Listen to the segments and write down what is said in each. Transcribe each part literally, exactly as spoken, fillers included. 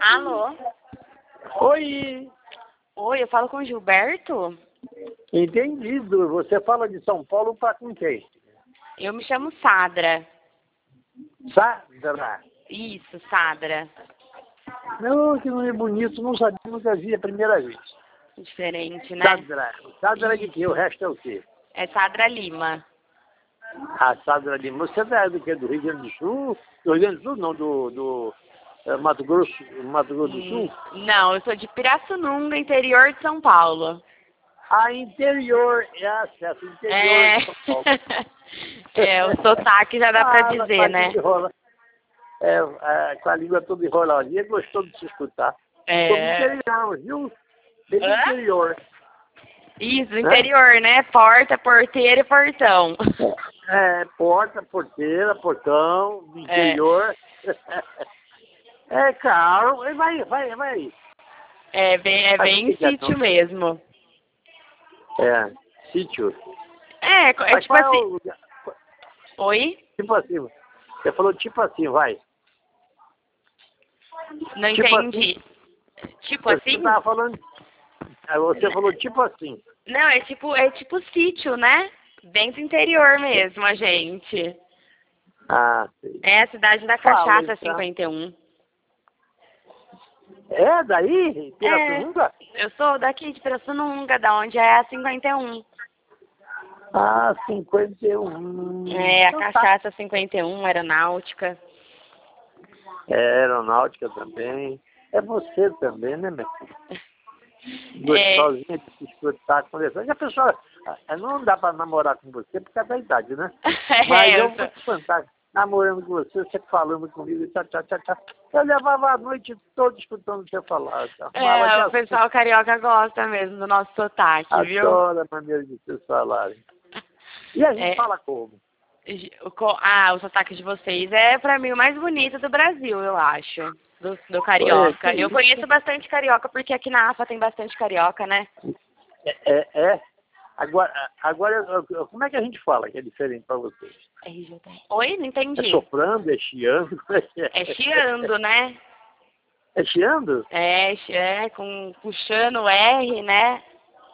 Alô? Oi, Oi, eu falo com o Gilberto? entendido. Você fala de São Paulo para com quem? Eu me chamo Sadra. Sadra. Isso, Sadra. Não, que nome bonito, não sabia, nunca vi a primeira vez. Diferente, né? Sadra. Sadra de quê? O resto é o quê? É Sadra Lima. A Sadra de... Você é do quê? Do Rio Grande do Sul? Do Rio Grande do Sul, não, do, do é, Mato Grosso, Mato Grosso do Hum, Sul? não, eu sou de Pirassununga, interior de São Paulo. Ah, interior, é acesso, interior É. de São Paulo. É, o sotaque já dá pra Ah, com dizer, a né? língua enrola- é, é, com a língua toda enroladinha, gostou de se escutar. Sou do É. interior, viu? Bem do Hã? interior. Isso, Né? interior, né? Porta, porteira e portão. É, porta, porteira, portão, do É. interior. É caro. Vai, vai, vai. É bem, é Mas por bem que que é sítio tão... mesmo. É, sítio. É, é Mas tipo qual é o assim. lugar? Oi? Tipo assim, você falou tipo assim, vai. Não Tipo assim, entendi. Tipo você assim? tava falando, aí você falou tipo assim. Não, é tipo, é tipo sítio, né? Bem do interior mesmo, a gente. Ah, sei. É a cidade da Fala, Cachaça então. cinquenta e um. É daí? É, Pirassununga? eu sou daqui de Pirassununga, da onde é a cinquenta e um. Ah, cinquenta e um. É, a Então tá. Cachaça cinquenta e um, aeronáutica. É, aeronáutica também. É você também, né, meu filho? É, Gostosinha de se escutar, conversar. E a pessoa, ah, não dá para namorar com você por causa da idade, né? Mas é, eu eu vou sou... te contar, namorando com você, você falando comigo, tchá, tchá, tchá, tchá. Eu levava a noite toda escutando você falar. Arrumava de É, o assunto. pessoal carioca gosta mesmo do nosso sotaque, viu? Adoro a maneira de vocês falarem. E a gente É, fala como? o co- ah, o sotaque de vocês é pra mim o mais bonito do Brasil, eu acho. Do, do Ué, que carioca. Eu isso? conheço bastante carioca, porque aqui na AFA tem bastante carioca, né? É, é, é. Agora, agora, eu- eu- como é que a gente fala que é diferente para vocês? R J T. Oi, não É entendi. soprando, é chiando? Como é que é? É chiando, né? É chiando? É, chi- é com, puxando o R, né?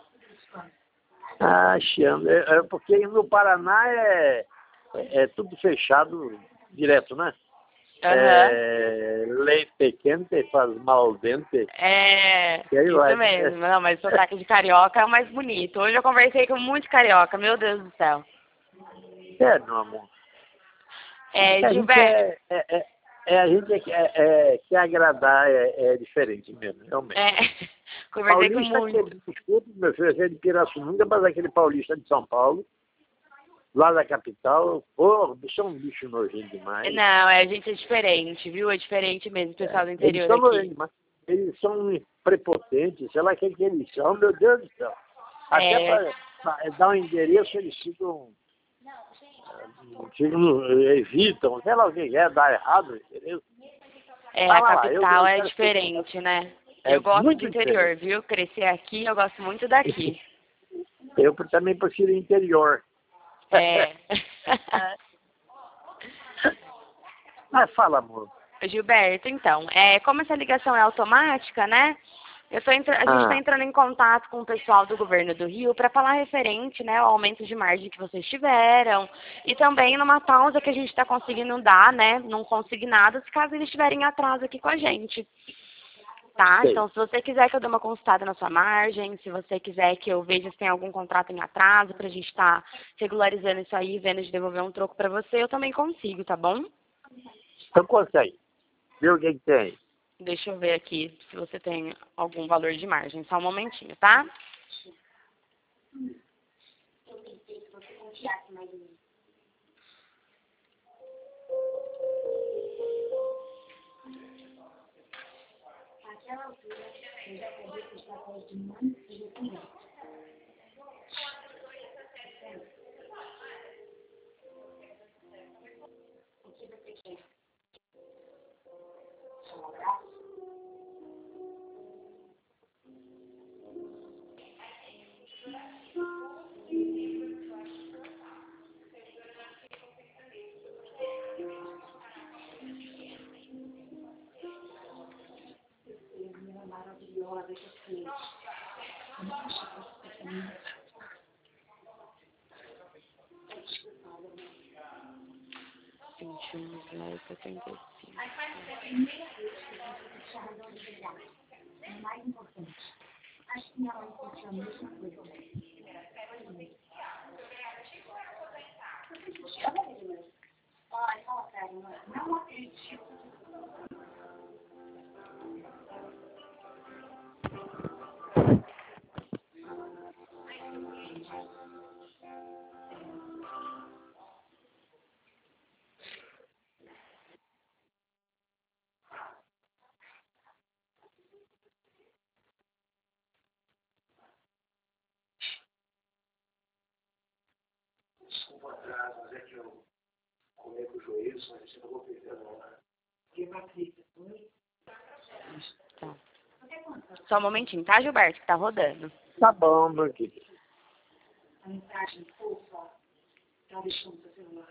Ah, chiando. É, é porque no Paraná é, é, é tudo fechado direto, né? Aham. É, lei pequena que faz mal dente. É, E aí vai. isso mesmo. Não, mas o sotaque de carioca é o mais bonito. Hoje eu conversei com muitos carioca, meu Deus do céu. É, meu amor. É, A gente Gilberto, é, é, é, é- a gente é, é, é, quer agradar, é, é diferente mesmo, realmente. é, conversei com Paulista, aquele, muitos. desculpa, meu filho, é de Pirassununga, mas aquele paulista de São Paulo, lá da capital, pô, bicho é um bicho nojento demais. Não, é, a gente é diferente, viu? É diferente mesmo, o pessoal É, do eles interior são aqui. nojentos demais. Eles são prepotentes, sei lá o que, que eles são, meu Deus do céu. Até É, para dar um endereço, eles ficam, ficam, evitam, sei lá o que é, dá errado, entendeu? é, a Fala lá, eu, capital eu é quero ser, diferente, né? é Eu gosto do muito interior, diferente. viu? Crescer aqui, eu gosto muito daqui. Eu também prefiro interior. É. Mas fala, amor. Gilberto, então, é, como essa ligação é automática, né? Eu tô entra- a gente está Ah, entrando em contato com o pessoal do governo do Rio para falar referente, né, ao aumento de margem que vocês tiveram e também numa pausa que a gente está conseguindo dar, né, num consignado, se caso eles estiverem em atraso aqui com a gente, tá? sei. Então, se você quiser que eu dê uma consultada na sua margem, se você quiser que eu veja se tem algum contrato em atraso para a gente estar regularizando isso aí, vendo de devolver um troco para você, eu também consigo, tá bom? Então consegue. Vê o que, que tem. Deixa eu ver aqui se você tem algum valor de margem. Só um momentinho, tá? vinte e um, dez, setenta e cinco. Desculpa atrás, mas é que eu comi com o joelho, mas eu não vou perder não, né? Que Patrícia, foi? Tá. Só um momentinho, tá, Gilberto, que tá rodando. Tá bom, meu querido. A mensagem, poupa, tá deixando seu celular.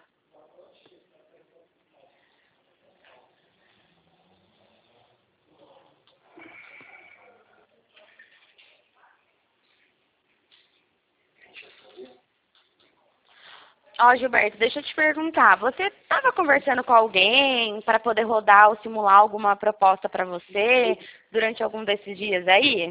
Ó, Gilberto, deixa eu te perguntar, você estava conversando com alguém para poder rodar ou simular alguma proposta para você durante algum desses dias aí?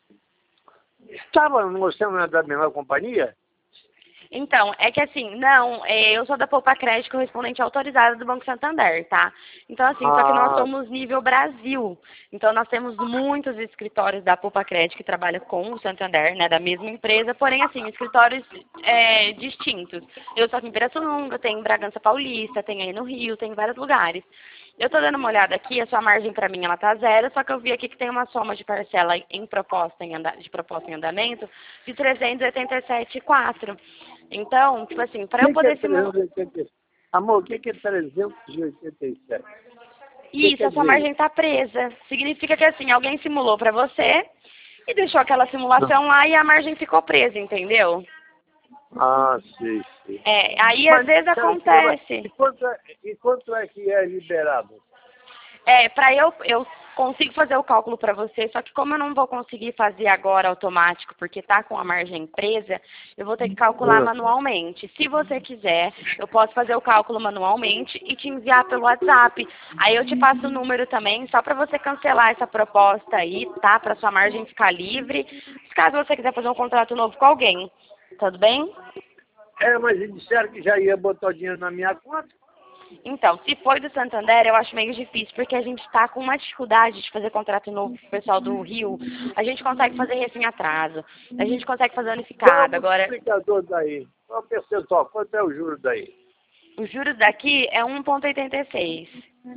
Estava mostrando da menor companhia? Então, é que assim, não, é, eu sou da Poupa Crédito correspondente autorizada do Banco Santander, tá? Então, assim, só que nós Ah, somos nível Brasil. Então, nós temos muitos escritórios da Poupa Crédito que trabalham com o Santander, né, da mesma empresa, porém, assim, escritórios é, distintos. Eu sou aqui em Pirassununga, tem em Bragança Paulista, tem aí no Rio, tem em vários lugares. Eu tô dando uma olhada aqui, a sua margem para mim ela tá zero, só que eu vi aqui que tem uma soma de parcela em proposta em anda, de proposta em andamento de trezentos e oitenta e sete vírgula quatro. Então, tipo assim, para eu o que, que poder é simular. trezentos e oitenta e sete? Amor, o que, que é trezentos e oitenta e sete? Isso, quer a sua dizer margem tá presa. Significa que assim, alguém simulou para você e deixou aquela simulação lá e a margem ficou presa, entendeu? Ah, sim, sim. É, aí às Mas, vezes sabe que vai- acontece. e quanto, é, e quanto é que é liberado? É, para eu, eu consigo fazer o cálculo para você, só que como eu não vou conseguir fazer agora automático, porque tá com a margem presa, eu vou ter que calcular Ah, manualmente. Se você quiser, eu posso fazer o cálculo manualmente e te enviar pelo WhatsApp. Aí eu te passo o número também, só para você cancelar essa proposta aí, tá? Para sua margem ficar livre, caso você quiser fazer um contrato novo com alguém. Tudo bem? É, mas eles disseram que já ia botar o dinheiro na minha conta. Então, se for do Santander, eu acho meio difícil, porque a gente está com uma dificuldade de fazer contrato novo com o pessoal do Rio. A gente consegue fazer recém atraso, a gente consegue fazer Qual é o unificado. Agora, multiplicador daí? Qual é o percentual? Quanto é o juro daí? os juros daqui é um vírgula oitenta e seis.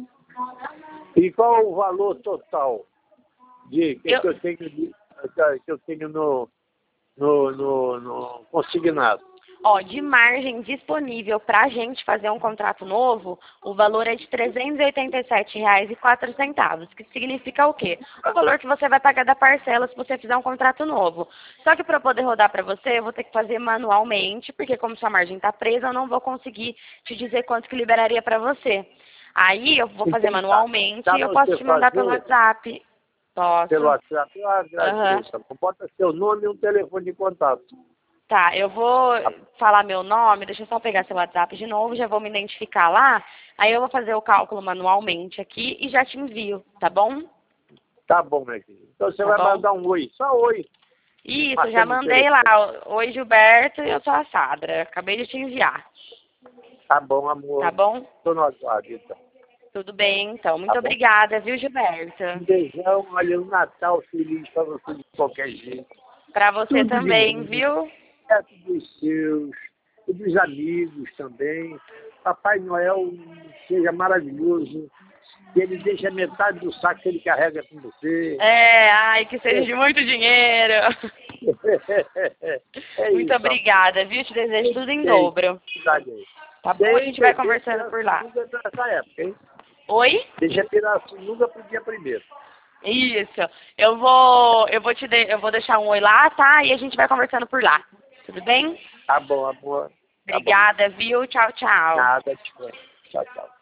E qual é o valor total de que, Eu, que eu tenho, de- que eu tenho no, no, no, no consignado? ó, de margem disponível para a gente fazer um contrato novo, o valor é de trezentos e oitenta e sete reais e quatro centavos, que significa o quê? O valor que você vai pagar da parcela se você fizer um contrato novo. Só que para eu poder rodar para você, eu vou ter que fazer manualmente, porque como sua margem está presa, eu não vou conseguir te dizer quanto que liberaria para você. Aí eu vou fazer Então, tá. manualmente Dá e eu pra posso você te mandar pelo fazer WhatsApp. pelo Posso. WhatsApp? Eu Aham. agradeço. Bota seu nome e um telefone de contato. Tá, eu vou falar meu nome, deixa eu só pegar seu WhatsApp de novo, já vou me identificar lá, aí eu vou fazer o cálculo manualmente aqui e já te envio, tá bom? Tá bom, meu querido. Então você Tá vai bom? mandar um oi. Só oi. Isso, já Marcando o mandei lá. telefone. Oi, Gilberto, eu sou a Sadra. Acabei de te enviar, Tá bom, tá amor. bom? Tô no aguardo, então. Tudo bem, então. Muito Tá bom? obrigada, viu, Gilberto? Um beijão. Olha, um Natal feliz para você de qualquer jeito. Pra você Tudo de também, bom. viu? Perto dos seus, e dos amigos também. Papai Noel seja maravilhoso. Que ele deixa metade do saco que ele carrega com você. É, ai, que seja de muito dinheiro. É Muito isso. obrigada, viu? Te desejo tudo em Tem dobro. cidade aí. Tá bom? A gente vai conversando por lá. Nessa época, hein? Oi? Deixa Pirassununga pro dia primeiro. Isso. Eu vou, eu vou te de, eu vou deixar um oi lá, tá? E a gente vai conversando por lá. Tudo bem? Tá bom, amor. Tá bom. Obrigada, viu? Tchau, tchau. Nada, tchau, tchau.